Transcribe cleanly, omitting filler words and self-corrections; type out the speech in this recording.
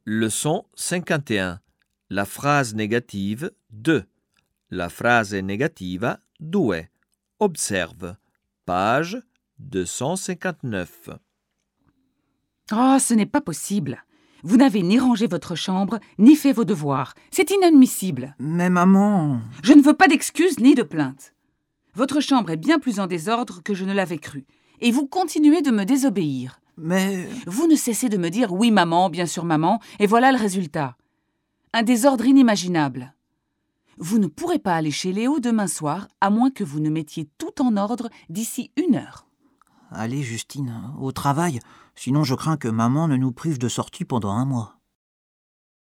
Leçon 51. La phrase négative 2. La frase négativa 2. Observe. Page 259. Oh, ce n'est pas possible. Vous n'avez ni rangé votre chambre, ni fait vos devoirs. C'est inadmissible. Mais maman... Je ne veux pas d'excuses ni de plaintes. Votre chambre est bien plus en désordre que je ne l'avais cru. Et vous continuez de me désobéir. Mais... Vous ne cessez de me dire « oui, maman, bien sûr, maman », et voilà le résultat. Un désordre inimaginable. Vous ne pourrez pas aller chez Léo demain soir, à moins que vous ne mettiez tout en ordre d'ici 1 heure. Allez, Justine, au travail. Sinon, je crains que maman ne nous prive de sortie pendant 1 mois.